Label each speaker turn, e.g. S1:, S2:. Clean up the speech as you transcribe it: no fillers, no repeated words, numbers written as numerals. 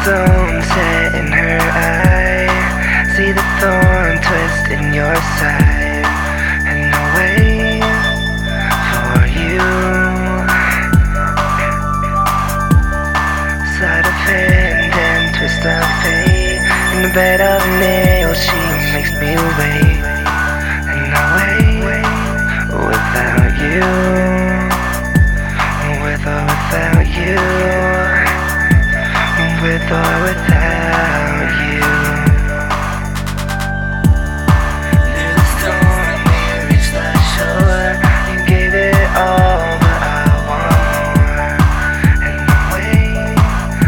S1: stone set in her eye. See the thorn twist in your side, and I wait for you. Sleight of hand and twist of fate. In the bed of nails, she makes me wait, and I wait without you, with or without you, with or without